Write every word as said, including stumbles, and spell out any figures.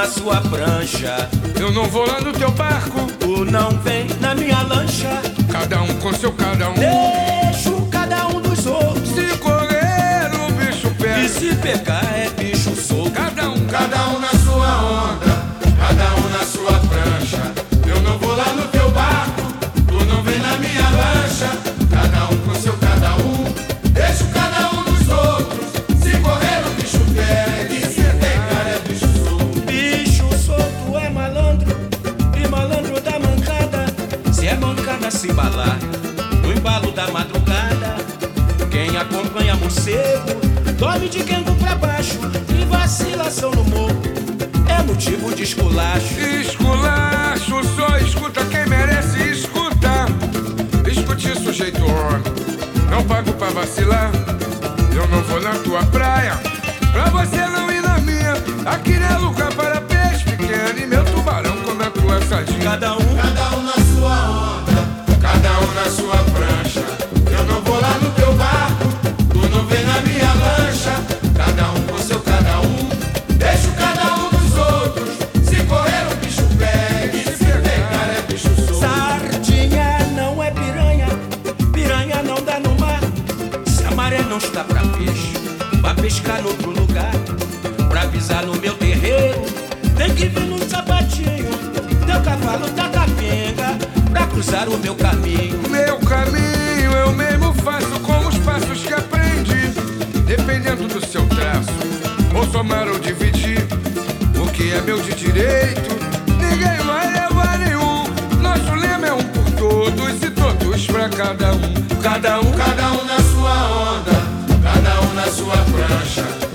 sua prancha. Eu não vou lá no teu barco, Tu não vem na minha lancha. cada um com seu cada um. Deixo cada um dos outros. Se correr, o bicho pega. E se pegar é bicho solto. Cada um, Cada um na sua onda, cada um na sua prancha. Eu não vou lá no teu barco, tu não vem na minha lancha. Cada um com seu cada um, deixo cada um dos outros. Se correr o bicho pega, e se pegar é bicho solto. Bicho solto é malandro, e malandro da mancada. Se é mancada se embalar, no embalo da madrugada. Quem acompanha morcego, dorme de quengo pra baixo. E vacilação no morro é motivo de esculacho. esculacho, só escuta quem merece escutar. Escute, sujeito homem, não pago pra vacilar. Eu não vou na tua praia, pra você não ir na minha. Aqui não é lugar para peixe pequeno, e meu tubarão come a tua sardinha. Cada um, Cada um na sua onda, cada um na sua prancha. Eu não vou lá no teu barco, tu não vem na minha lancha. Cada um com seu cada um, deixo cada um dos outros. Se correr o bicho pega, e se pegar é bicho solto. sardinha não é piranha, piranha não dá no mar. Se a maré não está pra peixe, vá pescar no outro lugar. Pra pisar no meu terreiro, tem que vir no sapatinho. Teu cavalo tá capenga, pra cruzar o meu caminho. Meu caminho eu mesmo faço com os passos que aprendi. Dependendo do seu traço, ou somar ou dividir. O que é meu de direito, ninguém vai levar nenhum. Nosso lema é um por todos e todos pra cada um. Cada um, Cada um na sua onda, cada um na sua prancha.